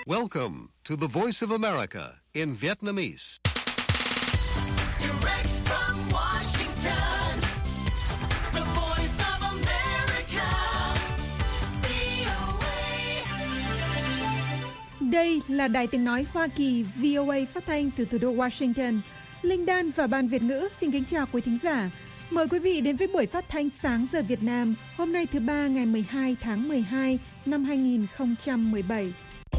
Welcome to the Voice of America in Vietnamese. Direct from Washington, the Voice of America, VOA. Đây là Đài Tiếng Nói Hoa Kỳ VOA phát thanh từ thủ đô Washington. Linh Đan và Ban Việt ngữ xin kính chào quý thính giả. Mời quý vị đến với buổi phát thanh sáng giờ Việt Nam hôm nay thứ Ba ngày 12 tháng 12 năm 2017.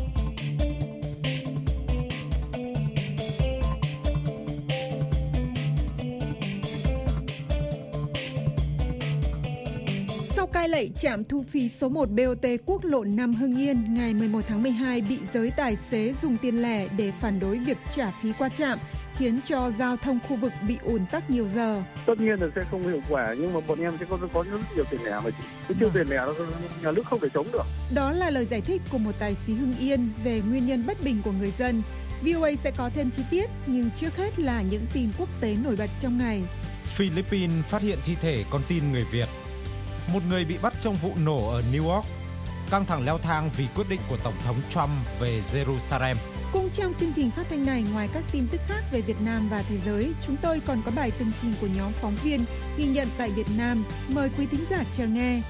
Sau cai lệ trạm thu phí số 1 BOT quốc lộ 5 Hưng Yên ngày 11 tháng 12 bị giới tài xế dùng tiền lẻ để phản đối việc trả phí qua trạm, khiến cho giao thông khu vực bị ùn tắc nhiều giờ. Tất nhiên là sẽ không hiệu quả, nhưng mà bọn em sẽ có rất nhiều tiền lẻ mà cái tiêu tiền lẻ nhà nước không thể chống được. Đó là lời giải thích của một tài xế Hưng Yên về nguyên nhân bất bình của người dân. VOA sẽ có thêm chi tiết, nhưng trước hết là những tin quốc tế nổi bật trong ngày. Philippines phát hiện thi thể con tin người Việt. Một người bị bắt trong vụ nổ ở New York. Căng thẳng leo thang vì quyết định của Tổng thống Trump về Jerusalem. Cũng trong chương trình phát thanh này, ngoài các tin tức khác về Việt Nam và thế giới, chúng tôi còn có bài tường trình của nhóm phóng viên ghi nhận tại Việt Nam. Mời quý thính giả chờ nghe.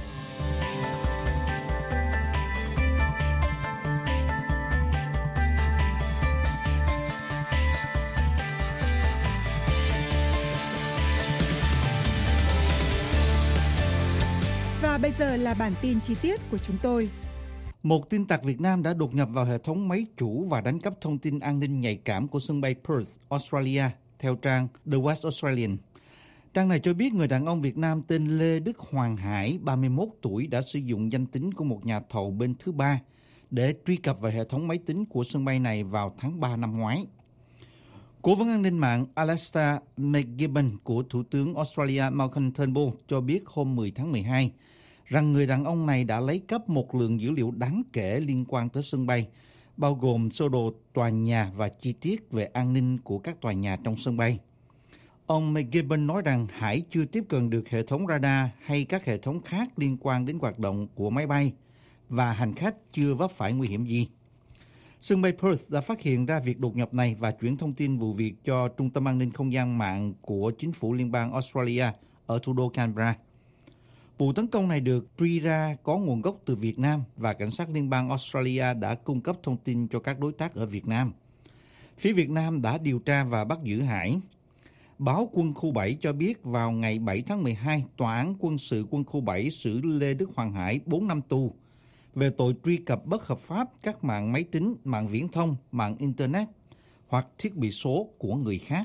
Và bây giờ là bản tin chi tiết của chúng tôi. Một tin tặc Việt Nam đã đột nhập vào hệ thống máy chủ và đánh cắp thông tin an ninh nhạy cảm của sân bay Perth, Australia, theo trang The West Australian. Trang này cho biết người đàn ông Việt Nam tên Lê Đức Hoàng Hải, 31 tuổi, đã sử dụng danh tính của một nhà thầu bên thứ ba để truy cập vào hệ thống máy tính của sân bay này vào tháng 3 năm ngoái. Cố vấn an ninh mạng Alastair McGibbon của Thủ tướng Australia Malcolm Turnbull cho biết hôm 10 tháng 12 rằng người đàn ông này đã lấy cắp một lượng dữ liệu đáng kể liên quan tới sân bay, bao gồm sơ đồ tòa nhà và chi tiết về an ninh của các tòa nhà trong sân bay. Ông McGibbon nói rằng Hải chưa tiếp cận được hệ thống radar hay các hệ thống khác liên quan đến hoạt động của máy bay và hành khách chưa vấp phải nguy hiểm gì. Sân bay Perth đã phát hiện ra việc đột nhập này và chuyển thông tin vụ việc cho Trung tâm An ninh Không gian mạng của Chính phủ Liên bang Australia ở thủ đô Canberra. Vụ tấn công này được truy ra có nguồn gốc từ Việt Nam và cảnh sát liên bang Australia đã cung cấp thông tin cho các đối tác ở Việt Nam. Phía Việt Nam đã điều tra và bắt giữ Hải. Báo Quân khu 7 cho biết vào ngày 7 tháng 12, Tòa án Quân sự Quân khu 7 xử Lê Đức Hoàng Hải 4 năm tù về tội truy cập bất hợp pháp các mạng máy tính, mạng viễn thông, mạng Internet hoặc thiết bị số của người khác.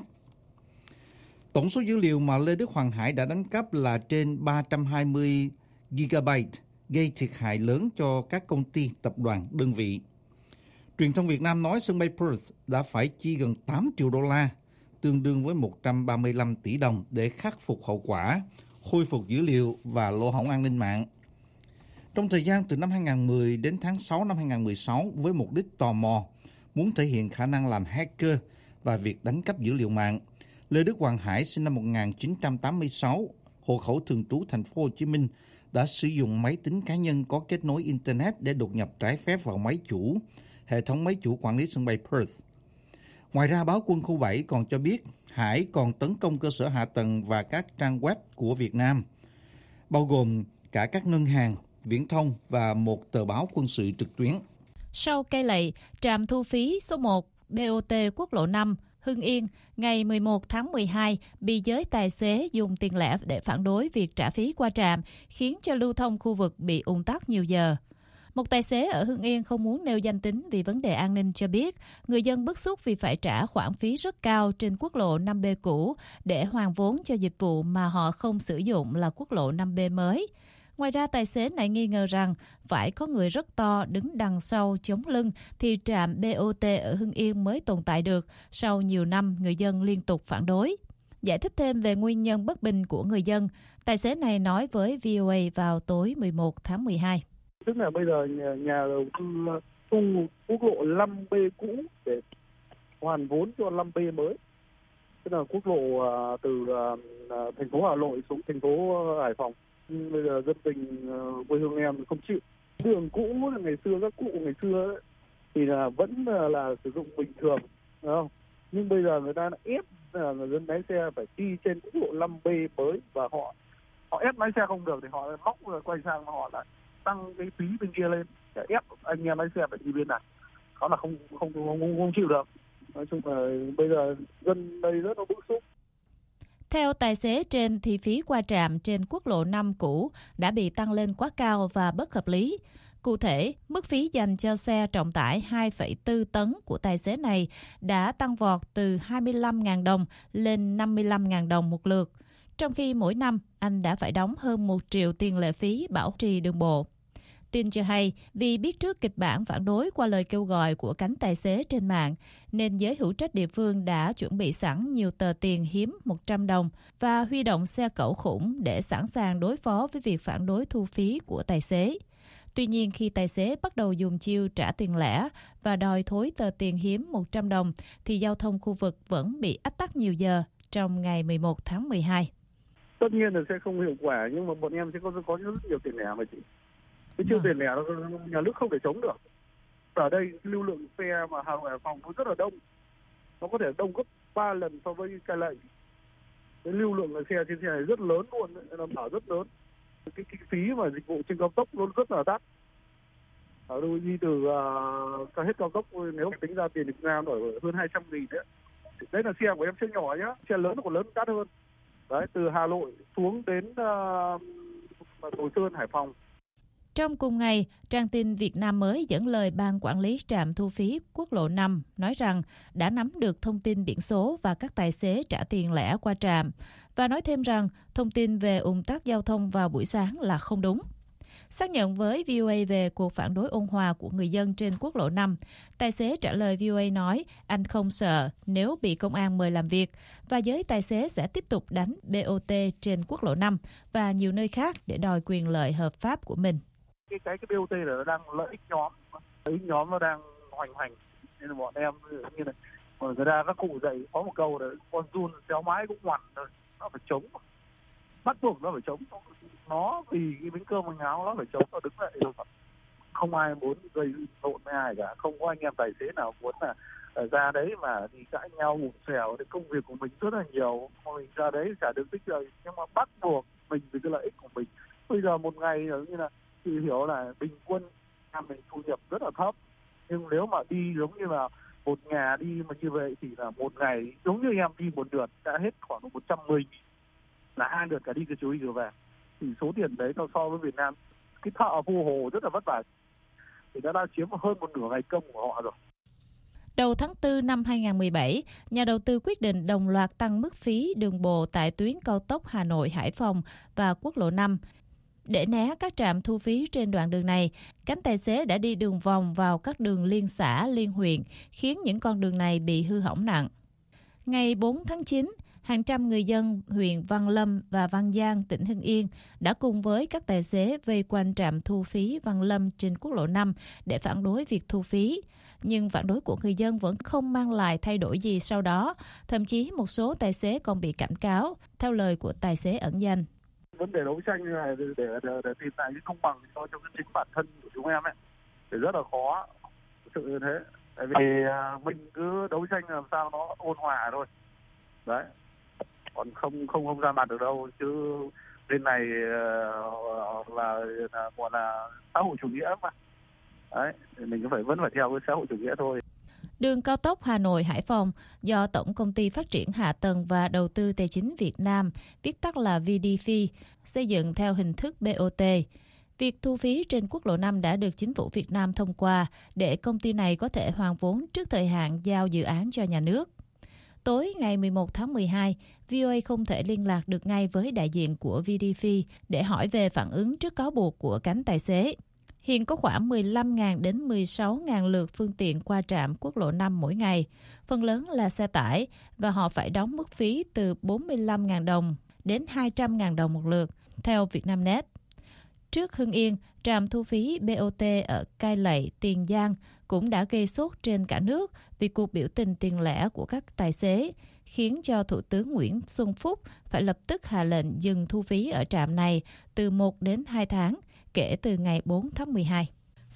Tổng số dữ liệu mà Lê Đức Hoàng Hải đã đánh cắp là trên 320 GB, gây thiệt hại lớn cho các công ty, tập đoàn, đơn vị. Truyền thông Việt Nam nói sân bay Perth đã phải chi gần 8 triệu đô la, tương đương với 135 tỷ đồng để khắc phục hậu quả, khôi phục dữ liệu và lỗ hổng an ninh mạng. Trong thời gian từ năm 2010 đến tháng 6 năm 2016 với mục đích tò mò, muốn thể hiện khả năng làm hacker và việc đánh cắp dữ liệu mạng, Lê Đức Hoàng Hải sinh năm 1986, hộ khẩu thường trú thành phố Hồ Chí Minh, đã sử dụng máy tính cá nhân có kết nối Internet để đột nhập trái phép vào máy chủ, hệ thống máy chủ quản lý sân bay Perth. Ngoài ra, báo Quân khu 7 còn cho biết Hải còn tấn công cơ sở hạ tầng và các trang web của Việt Nam, bao gồm cả các ngân hàng, viễn thông và một tờ báo quân sự trực tuyến. Sau cai lệ trạm thu phí số 1 BOT quốc lộ 5 Hưng Yên ngày 11 tháng 12 bị giới tài xế dùng tiền lẻ để phản đối việc trả phí qua trạm, khiến cho lưu thông khu vực bị ùn tắc nhiều giờ. Một tài xế ở Hưng Yên không muốn nêu danh tính vì vấn đề an ninh cho biết, người dân bức xúc vì phải trả khoản phí rất cao trên quốc lộ 5B cũ để hoàn vốn cho dịch vụ mà họ không sử dụng là quốc lộ 5B mới. Ngoài ra, tài xế này nghi ngờ rằng phải có người rất to đứng đằng sau chống lưng thì trạm BOT ở Hưng Yên mới tồn tại được sau nhiều năm người dân liên tục phản đối. Giải thích thêm về nguyên nhân bất bình của người dân, tài xế này nói với VOA vào tối 11 tháng 12. Tức là bây giờ nhà đầu tư tung quốc lộ 5B cũ để hoàn vốn cho 5B mới. Tức là quốc lộ từ thành phố Hà Nội xuống thành phố Hải Phòng. Bây giờ dân tình quê hương em không chịu. Đường cũ là ngày xưa, các cụ ngày xưa ấy, thì là vẫn là sử dụng bình thường, đúng không? Nhưng bây giờ người ta ép người dân lái xe phải đi trên quốc lộ 5B mới, và họ ép lái xe không được thì họ móc rồi quay sang họ lại tăng cái phí bên kia lên để ép anh em lái xe phải đi bên này. Đó là không chịu được. Nói chung là bây giờ dân đây rất là bức xúc. Theo tài xế trên thì phí qua trạm trên quốc lộ 5 cũ đã bị tăng lên quá cao và bất hợp lý. Cụ thể, mức phí dành cho xe trọng tải 2,4 tấn của tài xế này đã tăng vọt từ 25.000 đồng lên 55.000 đồng một lượt, trong khi mỗi năm anh đã phải đóng hơn 1 triệu tiền lệ phí bảo trì đường bộ. Tin cho hay, vì biết trước kịch bản phản đối qua lời kêu gọi của cánh tài xế trên mạng, nên giới hữu trách địa phương đã chuẩn bị sẵn nhiều tờ tiền hiếm 100 đồng và huy động xe cẩu khủng để sẵn sàng đối phó với việc phản đối thu phí của tài xế. Tuy nhiên, khi tài xế bắt đầu dùng chiêu trả tiền lẻ và đòi thối tờ tiền hiếm 100 đồng, thì giao thông khu vực vẫn bị ách tắc nhiều giờ trong ngày 11 tháng 12. Tất nhiên là sẽ không hiệu quả, nhưng mà bọn em sẽ có rất nhiều tiền lẻ mà chị. Cái chiêu tiền lẻ nhà nước không thể chống được. Ở đây lưu lượng xe mà Hà Nội Hải Phòng nó rất là đông. Nó có thể đông gấp 3 lần so với Cai Lậy. Cái lưu lượng xe trên xe này rất lớn luôn, nó mở rất lớn. Cái phí mà dịch vụ trên cao tốc nó rất là đắt. Ở đâu đi từ hết cao tốc, nếu tính ra tiền Việt Nam ở hơn 200.000 đấy. Đấy là xe của em xe nhỏ nhá, xe lớn nó còn lớn đắt hơn. Đấy, từ Hà Nội xuống đến Đồ Sơn, Hải Phòng. Trong cùng ngày, trang tin Việt Nam mới dẫn lời ban quản lý trạm thu phí quốc lộ 5 nói rằng đã nắm được thông tin biển số và các tài xế trả tiền lẻ qua trạm, và nói thêm rằng thông tin về ùn tắc giao thông vào buổi sáng là không đúng. Xác nhận với VOA về cuộc phản đối ôn hòa của người dân trên quốc lộ 5, tài xế trả lời VOA nói anh không sợ nếu bị công an mời làm việc, và giới tài xế sẽ tiếp tục đánh BOT trên quốc lộ 5 và nhiều nơi khác để đòi quyền lợi hợp pháp của mình. Cái BOT là nó đang lợi ích nhóm nó đang hoành hành, nên là bọn em như này, người ta các cụ dạy có một câu là con giun xéo mái cũng ngoằn rồi, nó phải chống, bắt buộc nó phải chống, nó vì cái bánh cơm bánh áo nó phải chống, nó đứng lại được. Không ai muốn gây lộn với ai cả, không có anh em tài xế nào muốn là ra đấy mà đi cãi nhau một xèo. Cái công việc của mình rất là nhiều, mình ra đấy chả được tích lợi, nhưng mà bắt buộc mình vì cái lợi ích của mình. Bây giờ một ngày như là chị hiểu là bình quân mình thu nhập rất là thấp, nhưng nếu mà đi giống như là một nhà đi mà như vậy thì là một ngày giống như em đi một lượt đã hết khoảng 110.000, là 2 lượt cả đi cái chuối rồi về, thì số tiền đấy nó so với Việt Nam cái thợ vô hồ rất là vất vả thì đã chiếm hơn một nửa ngày công của họ rồi. Đầu tháng 4 năm 2017, nhà đầu tư quyết định đồng loạt tăng mức phí đường bộ tại tuyến cao tốc Hà Nội Hải Phòng và quốc lộ 5. Để né các trạm thu phí trên đoạn đường này, cánh tài xế đã đi đường vòng vào các đường liên xã, liên huyện, khiến những con đường này bị hư hỏng nặng. Ngày 4 tháng 9, hàng trăm người dân huyện Văn Lâm và Văn Giang, tỉnh Hưng Yên đã cùng với các tài xế vây quanh trạm thu phí Văn Lâm trên quốc lộ 5 để phản đối việc thu phí. Nhưng phản đối của người dân vẫn không mang lại thay đổi gì sau đó, thậm chí một số tài xế còn bị cảnh cáo, theo lời của tài xế ẩn danh. Vấn đề đấu tranh này để tìm lại cái công bằng cho chính bản thân của chúng em ấy thì rất là khó, thực sự như thế. Tại vì mình cứ đấu tranh làm sao nó ôn hòa thôi, đấy, còn không ra mặt được đâu. Chứ bên này là gọi là xã hội chủ nghĩa mà, đấy, thì mình vẫn phải theo cái xã hội chủ nghĩa thôi. Đường cao tốc Hà Nội Hải Phòng do Tổng công ty Phát triển Hạ tầng và Đầu tư Tài chính Việt Nam, viết tắt là VDF, xây dựng theo hình thức BOT. Việc thu phí trên quốc lộ 5 đã được Chính phủ Việt Nam thông qua để công ty này có thể hoàn vốn trước thời hạn giao dự án cho nhà nước. Tối ngày 11 tháng 12, VOA không thể liên lạc được ngay với đại diện của VDF để hỏi về phản ứng trước cáo buộc của cánh tài xế. Hiện có khoảng 15.000 đến 16.000 lượt phương tiện qua trạm quốc lộ 5 mỗi ngày, phần lớn là xe tải, và họ phải đóng mức phí từ 45.000 đồng đến 200.000 đồng một lượt, theo Vietnamnet. Trước Hưng Yên, trạm thu phí BOT ở Cai Lậy, Tiền Giang cũng đã gây sốt trên cả nước vì cuộc biểu tình tiền lẻ của các tài xế, khiến cho Thủ tướng Nguyễn Xuân Phúc phải lập tức hạ lệnh dừng thu phí ở trạm này từ 1 đến 2 tháng, kể từ ngày 4 tháng 12.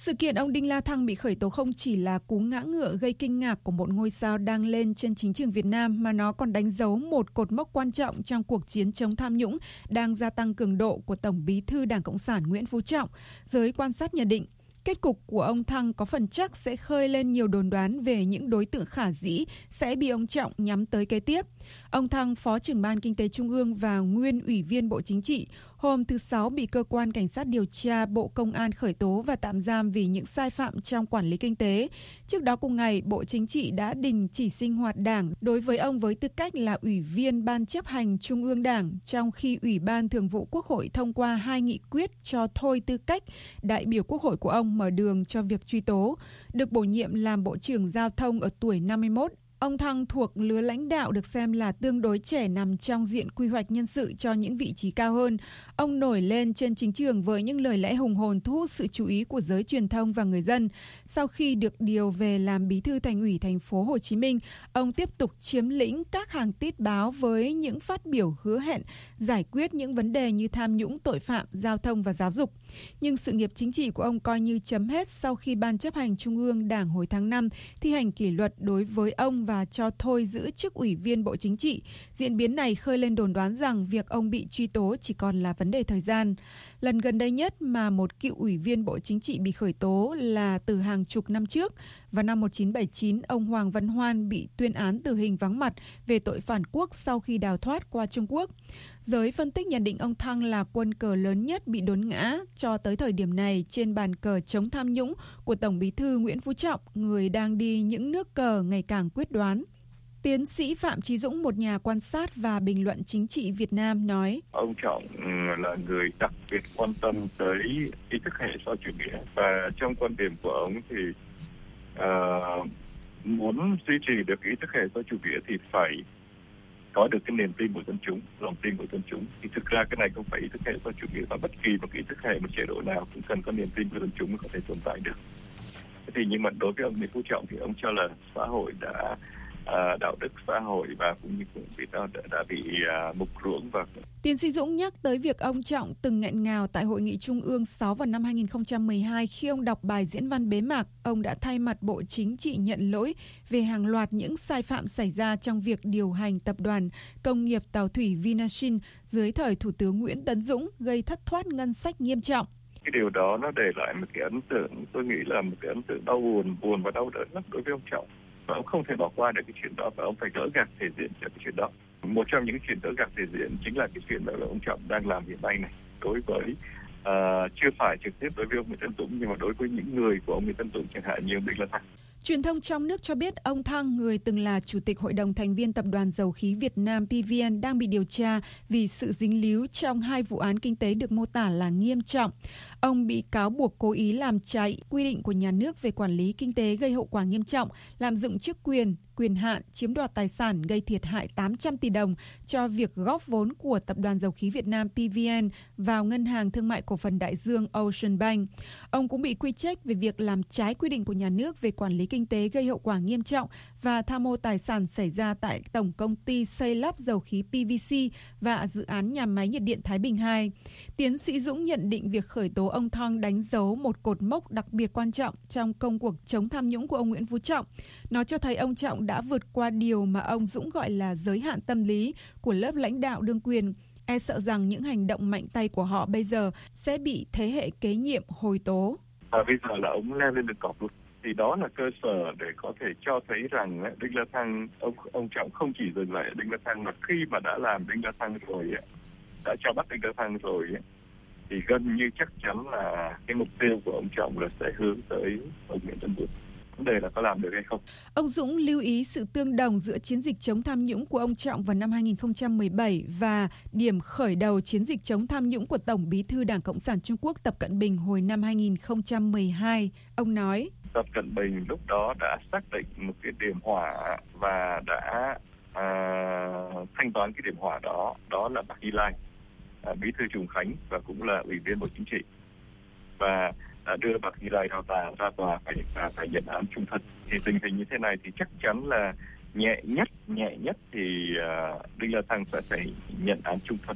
Sự kiện ông Đinh La Thăng bị khởi tố không chỉ là cú ngã ngựa gây kinh ngạc của một ngôi sao đang lên trên chính trường Việt Nam, mà nó còn đánh dấu một cột mốc quan trọng trong cuộc chiến chống tham nhũng đang gia tăng cường độ của Tổng Bí thư Đảng Cộng sản Nguyễn Phú Trọng. Giới quan sát nhận định, kết cục của ông Thăng có phần chắc sẽ khơi lên nhiều đồn đoán về những đối tượng khả dĩ sẽ bị ông Trọng nhắm tới kế tiếp. Ông Thăng, Phó trưởng Ban Kinh tế Trung ương và nguyên Ủy viên Bộ Chính trị, hôm thứ Sáu bị Cơ quan Cảnh sát điều tra Bộ Công an khởi tố và tạm giam vì những sai phạm trong quản lý kinh tế. Trước đó cùng ngày, Bộ Chính trị đã đình chỉ sinh hoạt Đảng đối với ông với tư cách là Ủy viên Ban chấp hành Trung ương Đảng, trong khi Ủy ban Thường vụ Quốc hội thông qua 2 nghị quyết cho thôi tư cách đại biểu Quốc hội của ông, mở đường cho việc truy tố. Được bổ nhiệm làm Bộ trưởng Giao thông ở tuổi 51, ông Thăng thuộc lứa lãnh đạo được xem là tương đối trẻ nằm trong diện quy hoạch nhân sự cho những vị trí cao hơn. Ông nổi lên trên chính trường với những lời lẽ hùng hồn thu hút sự chú ý của giới truyền thông và người dân. Sau khi được điều về làm Bí thư Thành ủy thành phố Hồ Chí Minh, ông tiếp tục chiếm lĩnh các hàng tít báo với những phát biểu hứa hẹn giải quyết những vấn đề như tham nhũng, tội phạm, giao thông và giáo dục. Nhưng sự nghiệp chính trị của ông coi như chấm hết sau khi Ban chấp hành Trung ương Đảng hồi tháng 5 thi hành kỷ luật đối với ông và cho thôi giữ chức Ủy viên Bộ Chính trị. Diễn biến này khơi lên đồn đoán rằng việc ông bị truy tố chỉ còn là vấn đề thời gian. Lần gần đây nhất mà một cựu Ủy viên Bộ Chính trị bị khởi tố là từ hàng chục năm trước. Vào năm 1979, ông Hoàng Văn Hoan bị tuyên án tử hình vắng mặt về tội phản quốc sau khi đào thoát qua Trung Quốc. Giới phân tích nhận định ông Thăng là quân cờ lớn nhất bị đốn ngã cho tới thời điểm này trên bàn cờ chống tham nhũng của Tổng Bí thư Nguyễn Phú Trọng, người đang đi những nước cờ ngày càng quyết đoán. Tiến sĩ Phạm Chí Dũng, một nhà quan sát và bình luận chính trị Việt Nam nói: Ông Trọng là người đặc biệt quan tâm tới ý thức hệ sau chủ nghĩa, và trong quan điểm của ông thì muốn duy trì được ý thức hệ sau chủ nghĩa thì phải có được cái niềm tin của dân chúng, lòng tin của dân chúng. Thì thực ra cái này không phải ý thức hệ sau chủ nghĩa, và bất kỳ một ý thức hệ, một chế độ nào cũng cần có niềm tin của dân chúng mới có thể tồn tại được. Thì nhưng mà đối với ông Nguyễn Phú Trọng thì ông cho là xã hội đã đạo đức xã hội và cũng như đã bị mục ruỗng. Và Tiến sĩ Dũng nhắc tới việc ông Trọng từng nghẹn ngào tại Hội nghị Trung ương 6 vào năm 2012 khi ông đọc bài diễn văn bế mạc. Ông đã thay mặt Bộ Chính trị nhận lỗi về hàng loạt những sai phạm xảy ra trong việc điều hành tập đoàn công nghiệp tàu thủy Vinasin dưới thời Thủ tướng Nguyễn Tấn Dũng, gây thất thoát ngân sách nghiêm trọng. Cái điều đó nó để lại một cái ấn tượng, tôi nghĩ là một cái ấn tượng đau buồn và đau đớn lắm đối với ông Trọng. Và ông không thể bỏ qua được cái chuyện đó, và ông phải gỡ gạc thể diện cho cái chuyện đó. Một trong những chuyện gỡ gạc thể diện chính là cái chuyện đó là ông Trọng đang làm hiện nay này, đối với chưa phải trực tiếp đối với ông Nguyễn Tấn Dũng, nhưng mà đối với những người của ông Nguyễn Tấn Dũng, chẳng hạn như ông Đinh La Thăng. Truyền thông trong nước cho biết ông Thăng, người từng là Chủ tịch Hội đồng thành viên Tập đoàn Dầu khí Việt Nam PVN, đang bị điều tra vì sự dính líu trong 2 vụ án kinh tế được mô tả là nghiêm trọng. Ông bị cáo buộc cố ý làm trái quy định của nhà nước về quản lý kinh tế gây hậu quả nghiêm trọng, lạm dụng chức quyền hạn, chiếm đoạt tài sản gây thiệt hại 800 tỷ đồng cho việc góp vốn của Tập đoàn Dầu khí Việt Nam PVN vào Ngân hàng Thương mại Cổ phần Đại Dương Ocean Bank. Ông cũng bị quy trách về việc làm trái quy định của nhà nước về quản lý kinh tế gây hậu quả nghiêm trọng và tham mô tài sản xảy ra tại Tổng Công ty Xây lắp Dầu khí PVC và dự án nhà máy nhiệt điện Thái Bình 2. Tiến sĩ Dũng nhận định việc khởi tố ông Thăng đánh dấu một cột mốc đặc biệt quan trọng trong công cuộc chống tham nhũng của ông Nguyễn Phú Trọng. Nó cho thấy ông Trọng đã vượt qua điều mà ông Dũng gọi là giới hạn tâm lý của lớp lãnh đạo đương quyền, e sợ rằng những hành động mạnh tay của họ bây giờ sẽ bị thế hệ kế nhiệm hồi tố. Bây giờ là ông leo lên được cọp luôn. Thì đó là cơ sở để có thể cho thấy rằng Đinh La Thăng, ông Trọng không chỉ dừng lại ở Đinh La Thăng, mà khi mà đã làm Đinh La Thăng rồi, đã cho bắt Đinh La Thăng rồi, thì gần như chắc chắn là cái mục tiêu của ông Trọng là sẽ hướng tới ông Nguyễn Tấn Dũng. Vấn đề là có làm được hay không. Ông Dũng lưu ý sự tương đồng giữa chiến dịch chống tham nhũng của ông Trọng vào năm 2017 và điểm khởi đầu chiến dịch chống tham nhũng của Tổng Bí thư Đảng Cộng sản Trung Quốc Tập Cận Bình hồi năm 2012. Ông nói: Tập Cận Bình lúc đó đã xác định một cái điểm hỏa và đã thanh toán cái điểm hỏa đó, đó là Bạc Hy Lai, Bí thư Trùng Khánh và cũng là Ủy viên Bộ Chính trị, và đã đưa Bạc Hy Lai ra tòa phải nhận án chung thân. Thì tình hình như thế này thì chắc chắn là nhẹ nhất thì Đinh La Thăng sẽ phải nhận án chung thân.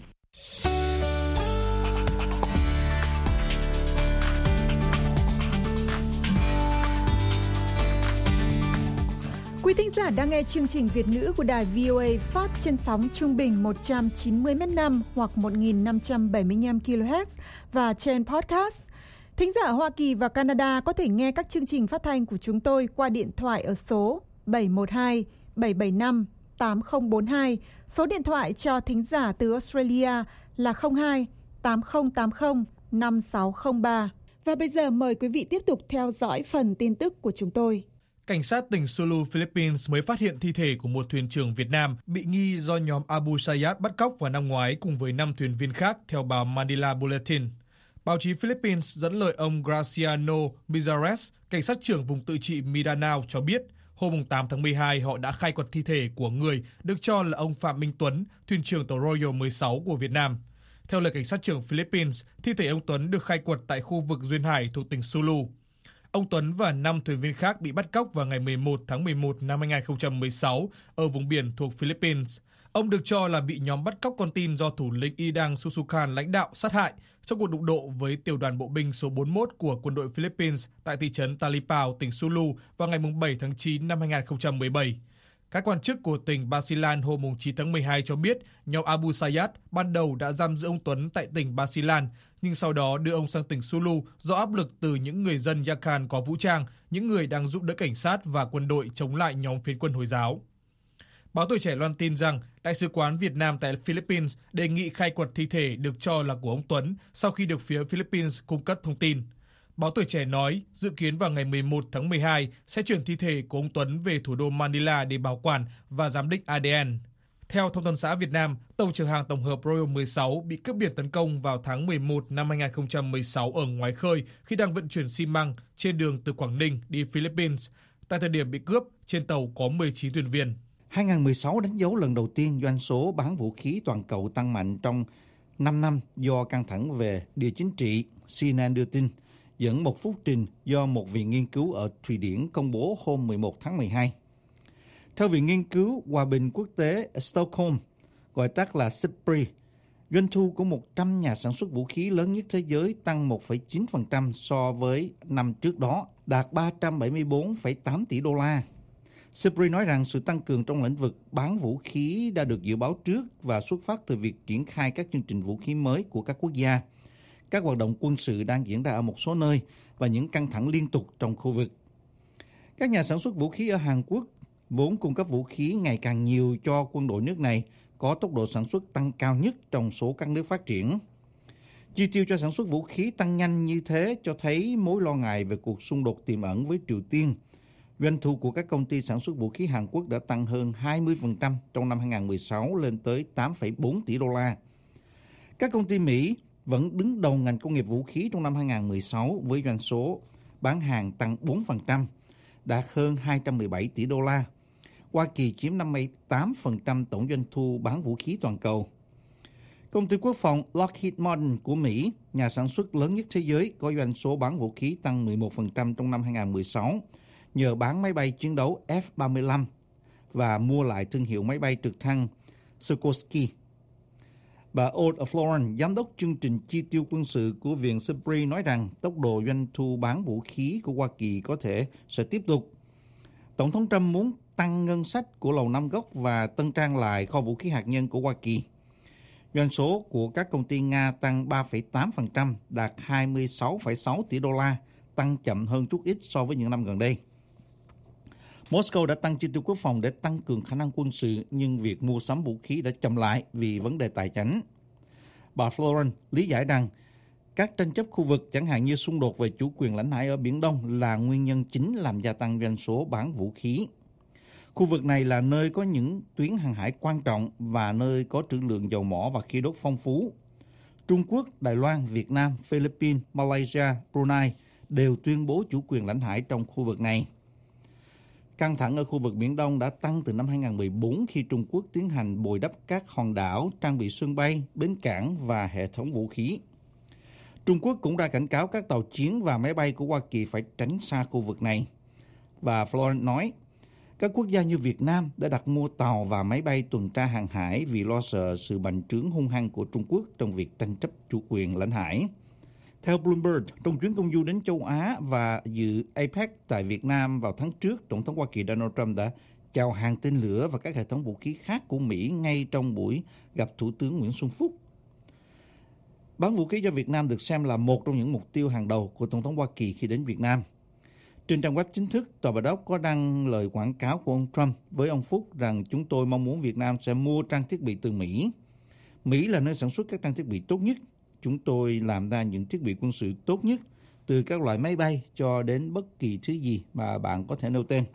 Quý thính giả đang nghe chương trình Việt ngữ của đài VOA phát trên sóng trung bình 190 m/5 hoặc 1.575 kHz và trên podcast. Thính giả ở Hoa Kỳ và Canada có thể nghe các chương trình phát thanh của chúng tôi qua điện thoại ở số 712 775 8042. Số điện thoại cho thính giả từ Australia là 02 8080 5603. Và bây giờ mời quý vị tiếp tục theo dõi phần tin tức của chúng tôi. Cảnh sát tỉnh Sulu, Philippines mới phát hiện thi thể của một thuyền trưởng Việt Nam bị nghi do nhóm Abu Sayyaf bắt cóc vào năm ngoái cùng với 5 thuyền viên khác, theo báo Manila Bulletin. Báo chí Philippines dẫn lời ông Graciano Mizares, cảnh sát trưởng vùng tự trị Mindanao cho biết, hôm 8 tháng 12 họ đã khai quật thi thể của người được cho là ông Phạm Minh Tuấn, thuyền trưởng tàu Royal 16 của Việt Nam. Theo lời cảnh sát trưởng Philippines, thi thể ông Tuấn được khai quật tại khu vực duyên hải thuộc tỉnh Sulu. Ông Tuấn và 5 thuyền viên khác bị bắt cóc vào ngày 11 tháng 11 năm 2016 ở vùng biển thuộc Philippines. Ông được cho là bị nhóm bắt cóc con tin do thủ lĩnh Idang Susukan lãnh đạo sát hại trong cuộc đụng độ với tiểu đoàn bộ binh số 41 của quân đội Philippines tại thị trấn Talipao, tỉnh Sulu vào ngày 7 tháng 9 năm 2017. Các quan chức của tỉnh Basilan hôm 9 tháng 12 cho biết nhóm Abu Sayyaf ban đầu đã giam giữ ông Tuấn tại tỉnh Basilan, nhưng sau đó đưa ông sang tỉnh Sulu do áp lực từ những người dân Yakan có vũ trang, những người đang giúp đỡ cảnh sát và quân đội chống lại nhóm phiến quân Hồi giáo. Báo Tuổi Trẻ loan tin rằng Đại sứ quán Việt Nam tại Philippines đề nghị khai quật thi thể được cho là của ông Tuấn sau khi được phía Philippines cung cấp thông tin. Báo Tuổi Trẻ nói dự kiến vào ngày 11 tháng 12 sẽ chuyển thi thể của ông Tuấn về thủ đô Manila để bảo quản và giám định ADN. Theo Thông tấn xã Việt Nam, tàu chở hàng tổng hợp Royal 16 bị cướp biển tấn công vào tháng 11 năm 2016 ở ngoài khơi khi đang vận chuyển xi măng trên đường từ Quảng Ninh đi Philippines. Tại thời điểm bị cướp, trên tàu có 19 thuyền viên. 2016 đánh dấu lần đầu tiên doanh số bán vũ khí toàn cầu tăng mạnh trong 5 năm do căng thẳng về địa chính trị, CNN đưa tin, dẫn một phúc trình do một viện nghiên cứu ở Thụy Điển công bố hôm 11 tháng 12. Theo Viện Nghiên cứu Hòa bình Quốc tế Stockholm, gọi tắt là SIPRI, doanh thu của 100 nhà sản xuất vũ khí lớn nhất thế giới tăng 1,9% so với năm trước đó, đạt 374,8 tỷ đô la. SIPRI nói rằng sự tăng cường trong lĩnh vực bán vũ khí đã được dự báo trước và xuất phát từ việc triển khai các chương trình vũ khí mới của các quốc gia. Các hoạt động quân sự đang diễn ra ở một số nơi và những căng thẳng liên tục trong khu vực. Các nhà sản xuất vũ khí ở Hàn Quốc vốn cung cấp vũ khí ngày càng nhiều cho quân đội nước này có tốc độ sản xuất tăng cao nhất trong số các nước phát triển. Chi tiêu cho sản xuất vũ khí tăng nhanh như thế cho thấy mối lo ngại về cuộc xung đột tiềm ẩn với Triều Tiên. Doanh thu của các công ty sản xuất vũ khí Hàn Quốc đã tăng hơn 20% trong năm 2016 lên tới 8,4 tỷ đô la. Các công ty Mỹ vẫn đứng đầu ngành công nghiệp vũ khí trong năm 2016 với doanh số bán hàng tăng 4%, đạt hơn 217 tỷ đô la. Hoa Kỳ chiếm 58% tổng doanh thu bán vũ khí toàn cầu. Công ty quốc phòng Lockheed Martin của Mỹ, nhà sản xuất lớn nhất thế giới, có doanh số bán vũ khí tăng 11% trong năm 2016 nhờ bán máy bay chiến đấu F-35 và mua lại thương hiệu máy bay trực thăng Sikorsky. Bà Aude Florence, giám đốc chương trình chi tiêu quân sự của Viện SIPRI nói rằng tốc độ doanh thu bán vũ khí của Hoa Kỳ có thể sẽ tiếp tục. Tổng thống Trump muốn tăng ngân sách của Lầu Năm Góc và tân trang lại kho vũ khí hạt nhân của Hoa Kỳ. Doanh số của các công ty Nga tăng 3,8%, đạt 26,6 tỷ đô la, tăng chậm hơn chút ít so với những năm gần đây. Moscow đã tăng chi tiêu quốc phòng để tăng cường khả năng quân sự, nhưng việc mua sắm vũ khí đã chậm lại vì vấn đề tài chính. Bà Florence lý giải rằng các tranh chấp khu vực, chẳng hạn như xung đột về chủ quyền lãnh hải ở Biển Đông, là nguyên nhân chính làm gia tăng doanh số bán vũ khí. Khu vực này là nơi có những tuyến hàng hải quan trọng và nơi có trữ lượng dầu mỏ và khí đốt phong phú. Trung Quốc, Đài Loan, Việt Nam, Philippines, Malaysia, Brunei đều tuyên bố chủ quyền lãnh hải trong khu vực này. Căng thẳng ở khu vực Biển Đông đã tăng từ năm 2014 khi Trung Quốc tiến hành bồi đắp các hòn đảo, trang bị sân bay, bến cảng và hệ thống vũ khí. Trung Quốc cũng đã cảnh cáo các tàu chiến và máy bay của Hoa Kỳ phải tránh xa khu vực này. Và Florence nói, các quốc gia như Việt Nam đã đặt mua tàu và máy bay tuần tra hàng hải vì lo sợ sự bành trướng hung hăng của Trung Quốc trong việc tranh chấp chủ quyền lãnh hải. Theo Bloomberg, trong chuyến công du đến châu Á và dự APEC tại Việt Nam vào tháng trước, Tổng thống Hoa Kỳ Donald Trump đã chào hàng tên lửa và các hệ thống vũ khí khác của Mỹ ngay trong buổi gặp Thủ tướng Nguyễn Xuân Phúc. Bán vũ khí cho Việt Nam được xem là một trong những mục tiêu hàng đầu của Tổng thống Hoa Kỳ khi đến Việt Nam. Trên trang web chính thức, Tòa Bạch Ốc có đăng lời quảng cáo của ông Trump với ông Phúc rằng chúng tôi mong muốn Việt Nam sẽ mua trang thiết bị từ Mỹ. Mỹ là nơi sản xuất các trang thiết bị tốt nhất. Chúng tôi làm ra những thiết bị quân sự tốt nhất, từ các loại máy bay cho đến bất kỳ thứ gì mà bạn có thể nêu tên.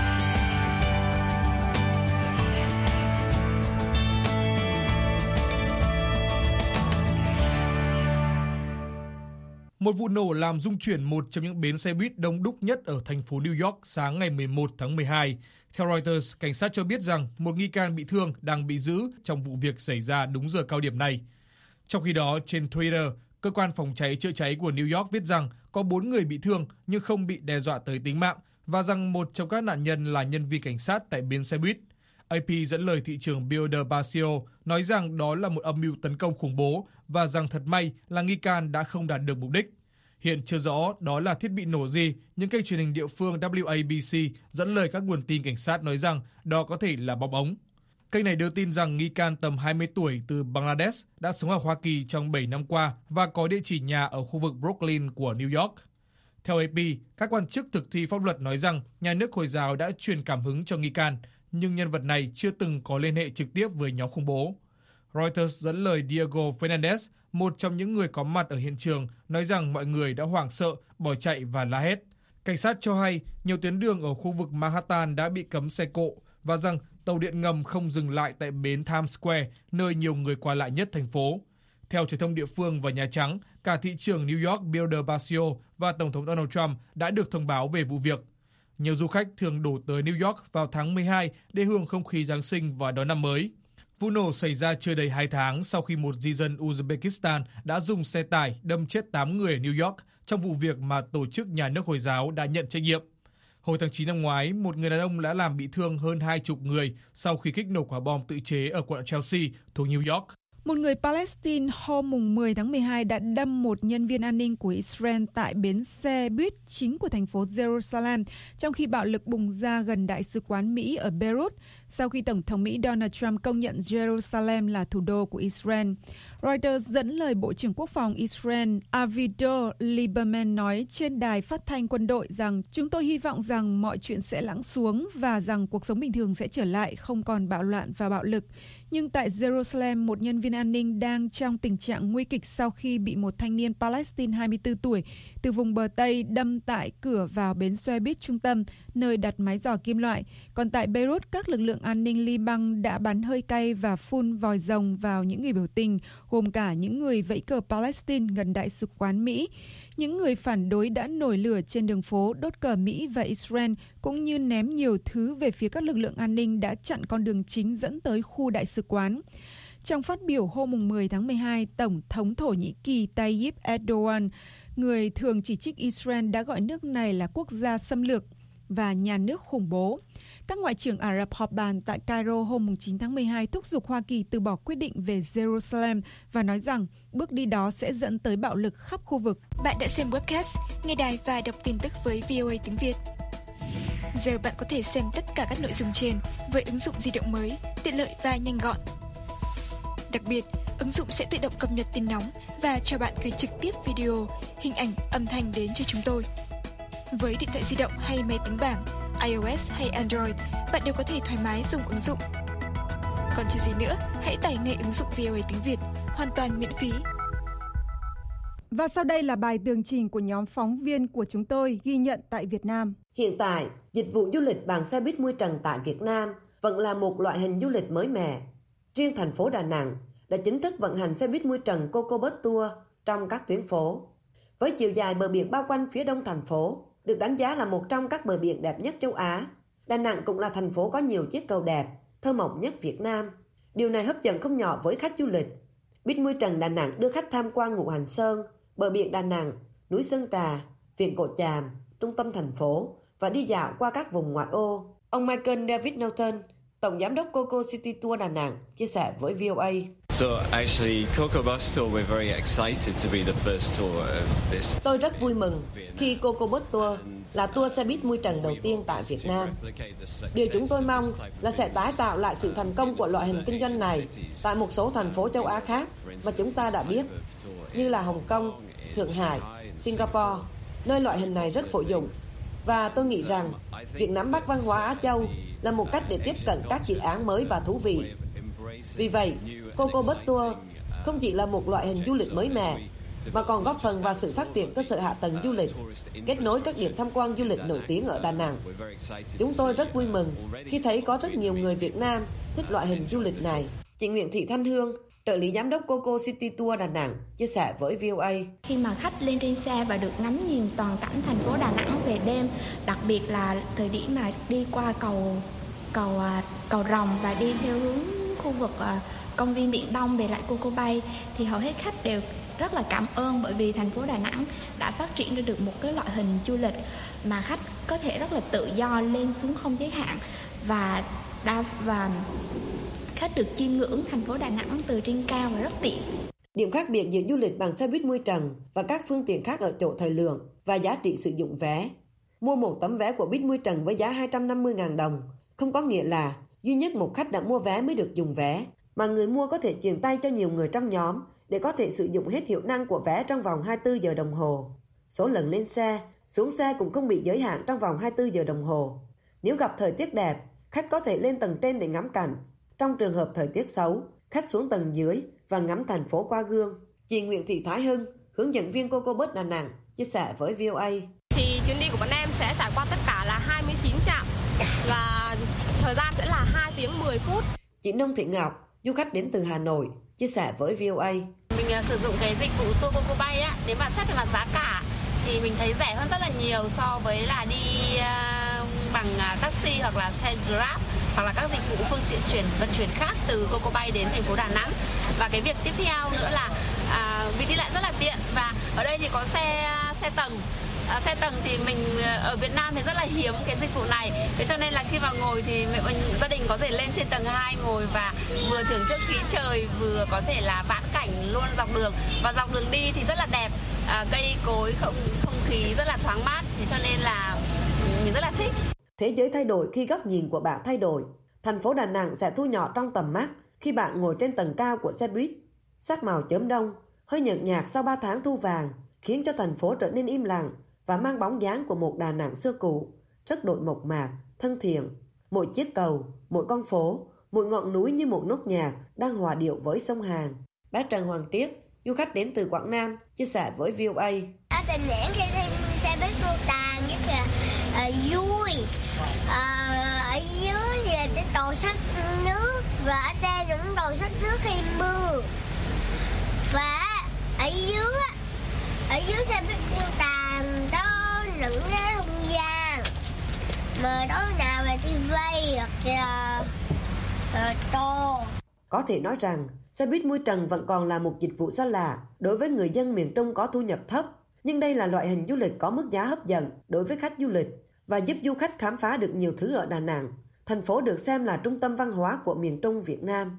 Một vụ nổ làm rung chuyển một trong những bến xe buýt đông đúc nhất ở thành phố New York sáng ngày 11 tháng 12. Theo Reuters, cảnh sát cho biết rằng một nghi can bị thương đang bị giữ trong vụ việc xảy ra đúng giờ cao điểm này. Trong khi đó, trên Twitter, cơ quan phòng cháy chữa cháy của New York viết rằng có 4 người bị thương nhưng không bị đe dọa tới tính mạng và rằng một trong các nạn nhân là nhân viên cảnh sát tại bến xe buýt. AP dẫn lời thị trưởng Bill de Blasio nói rằng đó là một âm mưu tấn công khủng bố và rằng thật may là nghi can đã không đạt được mục đích. Hiện chưa rõ đó là thiết bị nổ gì, nhưng kênh truyền hình địa phương WABC dẫn lời các nguồn tin cảnh sát nói rằng đó có thể là bom ống. Kênh này đưa tin rằng nghi can tầm 20 tuổi từ Bangladesh đã sống ở Hoa Kỳ trong 7 năm qua và có địa chỉ nhà ở khu vực Brooklyn của New York. Theo AP, các quan chức thực thi pháp luật nói rằng nhà nước Hồi giáo đã truyền cảm hứng cho nghi can, nhưng nhân vật này chưa từng có liên hệ trực tiếp với nhóm khủng bố. Reuters dẫn lời Diego Fernandez, một trong những người có mặt ở hiện trường, nói rằng mọi người đã hoảng sợ, bỏ chạy và la hét. Cảnh sát cho hay nhiều tuyến đường ở khu vực Manhattan đã bị cấm xe cộ và rằng tàu điện ngầm không dừng lại tại bến Times Square, nơi nhiều người qua lại nhất thành phố. Theo truyền thông địa phương và Nhà Trắng, cả thị trưởng New York Bill de Blasio và Tổng thống Donald Trump đã được thông báo về vụ việc. Nhiều du khách thường đổ tới New York vào tháng 12 để hưởng không khí Giáng sinh và đón năm mới. Vụ nổ xảy ra chưa đầy 2 tháng sau khi một di dân Uzbekistan đã dùng xe tải đâm chết 8 người ở New York trong vụ việc mà tổ chức nhà nước Hồi giáo đã nhận trách nhiệm. Hồi tháng 9 năm ngoái, một người đàn ông đã làm bị thương hơn 20 người sau khi kích nổ quả bom tự chế ở quận Chelsea thuộc New York. Một người Palestine hôm 10 tháng 12 đã đâm một nhân viên an ninh của Israel tại bến xe buýt chính của thành phố Jerusalem, trong khi bạo lực bùng ra gần Đại sứ quán Mỹ ở Beirut, sau khi Tổng thống Mỹ Donald Trump công nhận Jerusalem là thủ đô của Israel. Reuters dẫn lời Bộ trưởng Quốc phòng Israel Avigdor Lieberman nói trên đài phát thanh quân đội rằng chúng tôi hy vọng rằng mọi chuyện sẽ lắng xuống và rằng cuộc sống bình thường sẽ trở lại, không còn bạo loạn và bạo lực. Nhưng tại Jerusalem, một nhân viên an ninh đang trong tình trạng nguy kịch sau khi bị một thanh niên Palestine 24 tuổi từ vùng bờ Tây đâm tại cửa vào bến xe buýt trung tâm, nơi đặt máy giò kim loại. Còn tại Beirut, các lực lượng an ninh Liban đã bắn hơi cay và phun vòi rồng vào những người biểu tình, gồm cả những người vẫy cờ Palestine gần Đại sứ quán Mỹ. Những người phản đối đã nổi lửa trên đường phố, đốt cờ Mỹ và Israel, cũng như ném nhiều thứ về phía các lực lượng an ninh đã chặn con đường chính dẫn tới khu đại sứ quán. Trong phát biểu hôm 10 tháng 12, Tổng thống Thổ Nhĩ Kỳ Tayyip Erdogan, người thường chỉ trích Israel, đã gọi nước này là quốc gia xâm lược và nhà nước khủng bố. Các ngoại trưởng Ả Rập họp bàn tại Cairo hôm 9 tháng 12 thúc giục Hoa Kỳ từ bỏ quyết định về Jerusalem và nói rằng bước đi đó sẽ dẫn tới bạo lực khắp khu vực. Bạn đã xem webcast, nghe đài và đọc tin tức với VOA tiếng Việt. Giờ bạn có thể xem tất cả các nội dung trên với ứng dụng di động mới, tiện lợi và nhanh gọn. Đặc biệt, ứng dụng sẽ tự động cập nhật tin nóng và cho bạn gửi trực tiếp video, hình ảnh, âm thanh đến cho chúng tôi. Với điện thoại di động hay máy tính bảng, iOS hay Android, bạn đều có thể thoải mái dùng ứng dụng. Còn chờ gì nữa, hãy tải ngay ứng dụng VOA tiếng Việt, hoàn toàn miễn phí. Và sau đây là bài tường trình của nhóm phóng viên của chúng tôi ghi nhận tại Việt Nam. Hiện tại, dịch vụ du lịch bằng xe buýt mui trần tại Việt Nam vẫn là một loại hình du lịch mới mẻ. Riêng thành phố Đà Nẵng đã chính thức vận hành xe buýt mui trần Coco Bus Tour trong các tuyến phố. Với chiều dài bờ biển bao quanh phía đông thành phố, được đánh giá là một trong các bờ biển đẹp nhất châu Á, Đà Nẵng cũng là thành phố có nhiều chiếc cầu đẹp, thơ mộng nhất Việt Nam. Điều này hấp dẫn không nhỏ với khách du lịch. Buýt mui trần Đà Nẵng đưa khách tham quan Ngũ Hành Sơn, bờ biển Đà Nẵng, núi Sơn Trà, viện Cổ Chàm, trung tâm thành phố và đi dạo qua các vùng ngoại ô. Ông Michael David Norton, Tổng giám đốc Coco City Tour Đà Nẵng chia sẻ với VOA. Tôi rất vui mừng khi Coco Bus Tour là tour xe buýt mui trần đầu tiên tại Việt Nam. Điều chúng tôi mong là sẽ tái tạo lại sự thành công của loại hình kinh doanh này tại một số thành phố châu Á khác mà chúng ta đã biết, như là Hồng Kông, Thượng Hải, Singapore, nơi loại hình này rất phổ dụng. Và tôi nghĩ rằng việc nắm bắt văn hóa Á Châu là một cách để tiếp cận các dự án mới và thú vị. Vì vậy, Coco Bus Tour không chỉ là một loại hình du lịch mới mẻ, mà còn góp phần vào sự phát triển cơ sở hạ tầng du lịch, kết nối các điểm tham quan du lịch nổi tiếng ở Đà Nẵng. Chúng tôi rất vui mừng khi thấy có rất nhiều người Việt Nam thích loại hình du lịch này. Chị Nguyễn Thị Thanh Hương, trợ lý giám đốc Coco City Tour Đà Nẵng, chia sẻ với VOA. Khi mà khách lên trên xe và được ngắm nhìn toàn cảnh thành phố Đà Nẵng về đêm, đặc biệt là thời điểm mà đi qua cầu Rồng và đi theo hướng khu vực công viên Biển Đông về lại Coco Bay, thì hầu hết khách đều rất là cảm ơn, bởi vì thành phố Đà Nẵng đã phát triển ra được một cái loại hình du lịch mà khách có thể rất là tự do lên xuống không giới hạn, và khách được chiêm ngưỡng thành phố Đà Nẵng từ trên cao và rất tiện. Điểm khác biệt giữa du lịch bằng xe buýt mui trần và các phương tiện khác ở chỗ thời lượng và giá trị sử dụng vé. Mua một tấm vé của buýt mui trần với giá 250.000 đồng không có nghĩa là duy nhất một khách đã mua vé mới được dùng vé, mà người mua có thể truyền tay cho nhiều người trong nhóm để có thể sử dụng hết hiệu năng của vé trong vòng 24 giờ đồng hồ. Số lần lên xe, xuống xe cũng không bị giới hạn trong vòng 24 giờ đồng hồ. Nếu gặp thời tiết đẹp, khách có thể lên tầng trên để ngắm cảnh. Trong trường hợp thời tiết xấu, khách xuống tầng dưới và ngắm thành phố qua gương. Chị Nguyễn Thị Thái Hưng, hướng dẫn viên Coco Bus Đà Nẵng, chia sẻ với VOA. Thì chuyến đi của bọn em sẽ trải qua tất cả là 29 trạm và thời gian sẽ là 2 tiếng 10 phút. Chị Nông Thị Ngọc, du khách đến từ Hà Nội, chia sẻ với VOA. Mình sử dụng cái dịch vụ tour Coco Bay á, nếu mà xét về mặt giá cả thì mình thấy rẻ hơn rất là nhiều so với là đi bằng taxi hoặc là xe Grab hoặc là các dịch vụ phương tiện vận chuyển khác từ Coco Bay đến thành phố Đà Nẵng. Và cái việc tiếp theo nữa là việc đi lại rất là tiện, và ở đây thì có xe tầng. Xe tầng thì mình ở Việt Nam thì rất là hiếm cái dịch vụ này, thế cho nên là khi vào ngồi thì gia đình có thể lên trên tầng 2 ngồi và vừa thưởng thức khí trời vừa có thể là vãn cảnh luôn dọc đường, và dọc đường đi thì rất là đẹp, cây cối, không khí rất là thoáng mát, thế cho nên là mình rất là thích. Thế giới thay đổi khi góc nhìn của bạn thay đổi. Thành phố Đà Nẵng sẽ thu nhỏ trong tầm mắt khi bạn ngồi trên tầng cao của xe buýt. Sắc màu chớm đông, hơi nhợt nhạt sau 3 tháng thu vàng khiến cho thành phố trở nên im lặng và mang bóng dáng của một Đà Nẵng xưa cũ, rất đội mộc mạc, thân thiện. Mỗi chiếc cầu, mỗi con phố, mỗi ngọn núi như một nốt nhạc đang hòa điệu với sông Hàn. Bé Trần Hoàng Triết, du khách đến từ Quảng Nam, chia sẻ với VOA. Ở Đà Nẵng khi xe buýt vô tàn rất là vui. Ở dưới thì cái tàu sắt nước, và ở đây cũng tàu sắt nước khi mưa. Và ở dưới xe buýt vô tàn đó những cái không gian mà đó nào là TV hoặc là to. Có thể nói rằng xe buýt mui trần vẫn còn là một dịch vụ xa lạ đối với người dân miền Trung có thu nhập thấp, nhưng đây là loại hình du lịch có mức giá hấp dẫn đối với khách du lịch và giúp du khách khám phá được nhiều thứ ở Đà Nẵng, thành phố được xem là trung tâm văn hóa của miền Trung Việt Nam.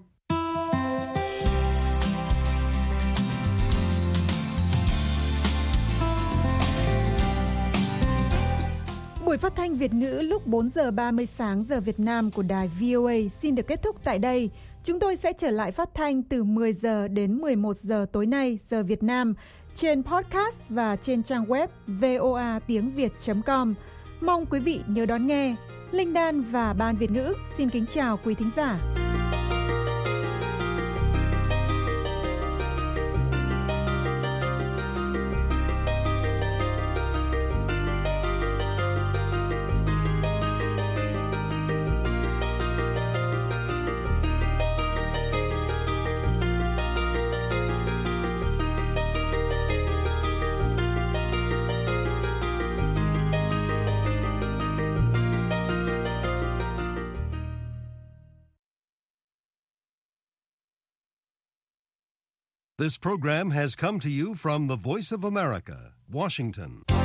Buổi phát thanh Việt ngữ lúc 4 giờ 30 sáng giờ Việt Nam của đài VOA xin được kết thúc tại đây. Chúng tôi sẽ trở lại phát thanh từ 10 giờ đến 11 giờ tối nay giờ Việt Nam trên podcast và trên trang web voatiengviet.com. Mong quý vị nhớ đón nghe. Linh Đan và Ban Việt ngữ xin kính chào quý thính giả. This program has come to you from the Voice of America, Washington.